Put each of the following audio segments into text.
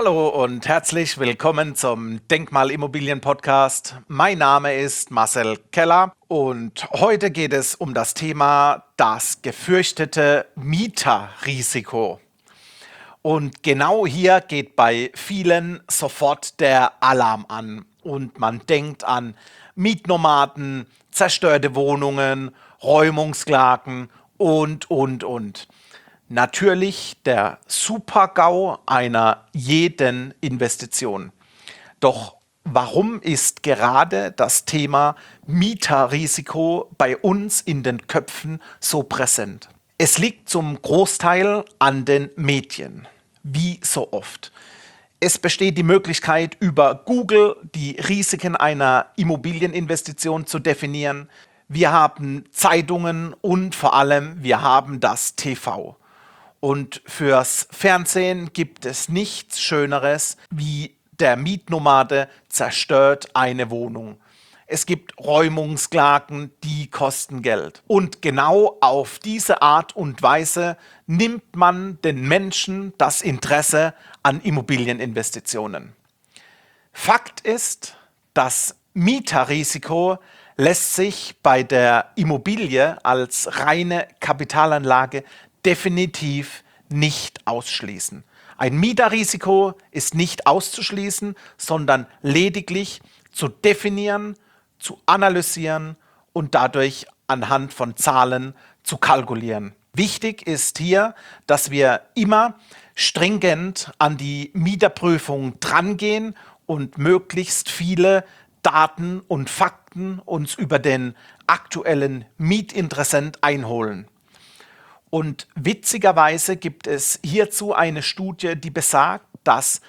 Hallo und herzlich willkommen zum Denkmalimmobilien-Podcast. Mein Name ist Marcel Keller und heute geht es um das Thema das gefürchtete Mieterrisiko. Und genau hier geht bei vielen sofort der Alarm an und man denkt an Mietnomaden, zerstörte Wohnungen, Räumungsklagen und. Natürlich der Super-GAU einer jeden Investition. Doch warum ist gerade das Thema Mieterrisiko bei uns in den Köpfen so präsent? Es liegt zum Großteil an den Medien, wie so oft. Es besteht die Möglichkeit, über Google die Risiken einer Immobilieninvestition zu definieren. Wir haben Zeitungen und vor allem wir haben das TV. Und fürs Fernsehen gibt es nichts Schöneres, wie der Mietnomade zerstört eine Wohnung. Es gibt Räumungsklagen, die kosten Geld. Und genau auf diese Art und Weise nimmt man den Menschen das Interesse an Immobilieninvestitionen. Fakt ist, das Mieterrisiko lässt sich bei der Immobilie als reine Kapitalanlage definitiv nicht ausschließen. Ein Mieterrisiko ist nicht auszuschließen, sondern lediglich zu definieren, zu analysieren und dadurch anhand von Zahlen zu kalkulieren. Wichtig ist hier, dass wir immer stringent an die Mieterprüfung drangehen und möglichst viele Daten und Fakten uns über den aktuellen Mietinteressent einholen. Und witzigerweise gibt es hierzu eine Studie, die besagt, dass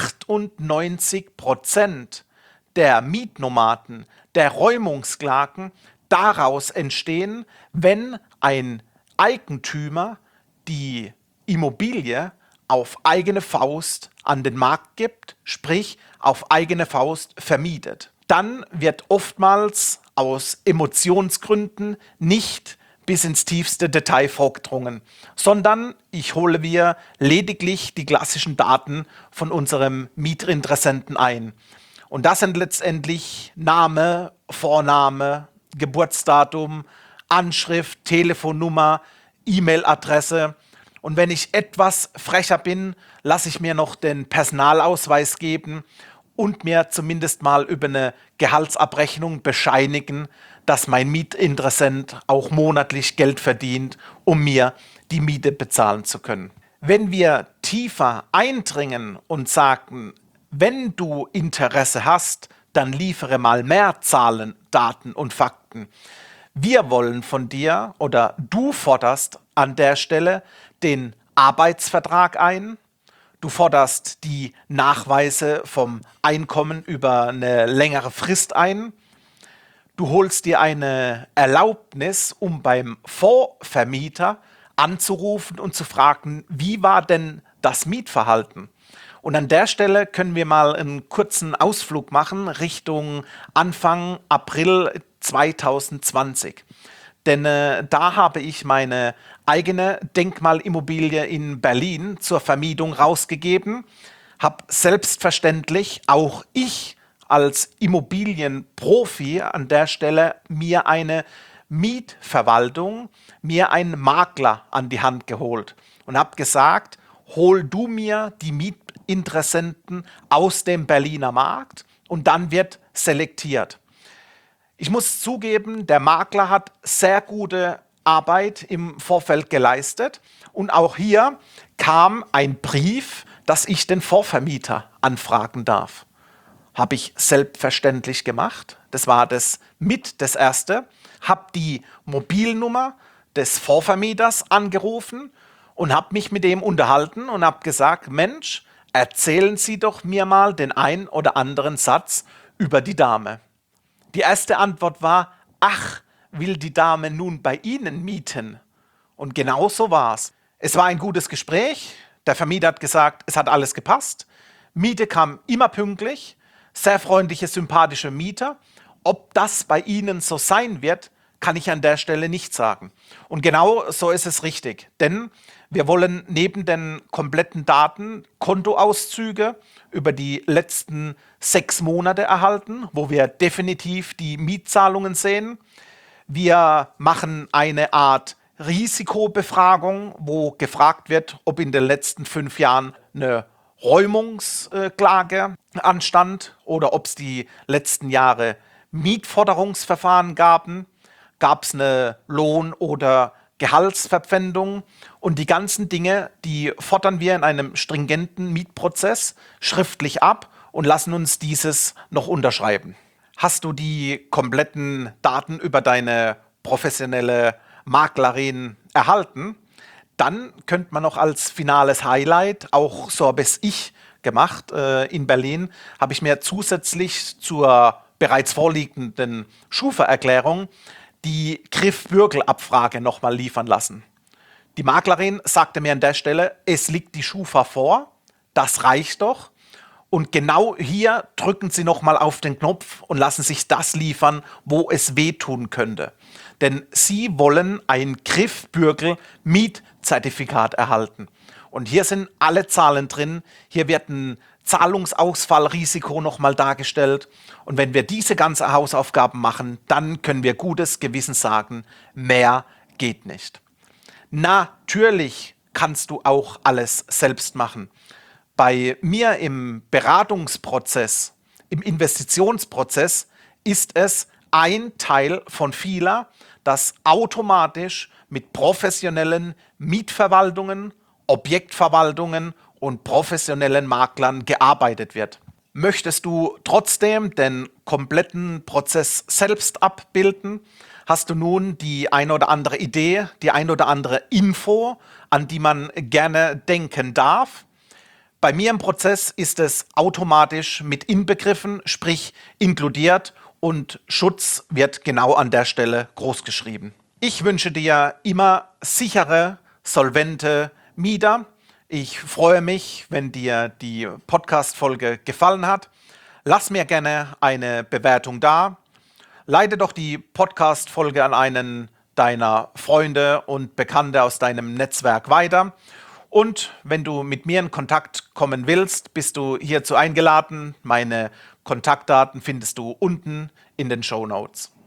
98% der Mietnomaden, der Räumungsklagen daraus entstehen, wenn ein Eigentümer die Immobilie auf eigene Faust an den Markt gibt, sprich auf eigene Faust vermietet. Dann wird oftmals aus Emotionsgründen nicht bis ins tiefste Detail vorgedrungen, sondern ich hole mir lediglich die klassischen Daten von unserem Mieterinteressenten ein. Und das sind letztendlich Name, Vorname, Geburtsdatum, Anschrift, Telefonnummer, E-Mail-Adresse. Und wenn ich etwas frecher bin, lasse ich mir noch den Personalausweis geben und mir zumindest mal über eine Gehaltsabrechnung bescheinigen, dass mein Mietinteressent auch monatlich Geld verdient, um mir die Miete bezahlen zu können. Wenn wir tiefer eindringen und sagen, wenn du Interesse hast, dann liefere mal mehr Zahlen, Daten und Fakten. Wir wollen von dir oder du forderst an der Stelle den Arbeitsvertrag ein. Du forderst die Nachweise vom Einkommen über eine längere Frist ein. Du holst dir eine Erlaubnis, um beim Vorvermieter anzurufen und zu fragen, wie war denn das Mietverhalten? Und an der Stelle können wir mal einen kurzen Ausflug machen Richtung Anfang April 2020. Denn da habe ich meine eigene Denkmalimmobilie in Berlin zur Vermietung rausgegeben, habe selbstverständlich auch ich als Immobilienprofi an der Stelle mir eine Mietverwaltung, mir einen Makler an die Hand geholt und habe gesagt, hol du mir die Mietinteressenten aus dem Berliner Markt und dann wird selektiert. Ich muss zugeben, der Makler hat sehr gute Arbeit im Vorfeld geleistet und auch hier kam ein Brief, dass ich den Vorvermieter anfragen darf. Habe ich selbstverständlich gemacht. Das war das Erste. Habe die Mobilnummer des Vorvermieters angerufen und habe mich mit dem unterhalten und habe gesagt, Mensch, erzählen Sie doch mir mal den ein oder anderen Satz über die Dame. Die erste Antwort war, ach, will die Dame nun bei Ihnen mieten? Und genau so war es. Es war ein gutes Gespräch. Der Vermieter hat gesagt, es hat alles gepasst. Miete kam immer pünktlich. Sehr freundliche, sympathische Mieter. Ob das bei Ihnen so sein wird, kann ich an der Stelle nicht sagen. Und genau so ist es richtig. Denn Wir wollen neben den kompletten Daten Kontoauszüge über die letzten 6 Monate erhalten, wo wir definitiv die Mietzahlungen sehen. Wir machen eine Art Risikobefragung, wo gefragt wird, ob in den letzten 5 Jahren eine Räumungsklage anstand oder ob es die letzten Jahre Mietforderungsverfahren gab es eine Lohn- oder Gehaltsverpfändung und die ganzen Dinge, die fordern wir in einem stringenten Mietprozess schriftlich ab und lassen uns dieses noch unterschreiben. Hast du die kompletten Daten über deine professionelle Maklerin erhalten, dann könnte man noch als finales Highlight, auch so habe es ich gemacht in Berlin, habe ich mir zusätzlich zur bereits vorliegenden Schufa-Erklärung die Griff-Bürgel-Abfrage nochmal liefern lassen. Die Maklerin sagte mir an der Stelle, es liegt die Schufa vor, das reicht doch. Und genau hier drücken Sie nochmal auf den Knopf und lassen sich das liefern, wo es wehtun könnte. Denn Sie wollen ein Griff-Bürgel-Mietzertifikat erhalten. Und hier sind alle Zahlen drin. Hier wird ein Zahlungsausfallrisiko nochmal dargestellt. Und wenn wir diese ganzen Hausaufgaben machen, dann können wir gutes Gewissen sagen, mehr geht nicht. Natürlich kannst du auch alles selbst machen. Bei mir im Beratungsprozess, im Investitionsprozess ist es ein Teil von vieler, dass automatisch mit professionellen Mietverwaltungen, Objektverwaltungen und professionellen Maklern gearbeitet wird. Möchtest du trotzdem den kompletten Prozess selbst abbilden? Hast du nun die ein oder andere Idee, die ein oder andere Info, an die man gerne denken darf? Bei mir im Prozess ist es automatisch mit inbegriffen, sprich inkludiert und Schutz wird genau an der Stelle großgeschrieben. Ich wünsche dir immer sichere, solvente Mieter. Ich freue mich, wenn dir die Podcast-Folge gefallen hat. Lass mir gerne eine Bewertung da. Leite doch die Podcast-Folge an einen deiner Freunde und Bekannte aus deinem Netzwerk weiter. Und wenn du mit mir in Kontakt kommen willst, bist du hierzu eingeladen. Meine Kontaktdaten findest du unten in den Shownotes.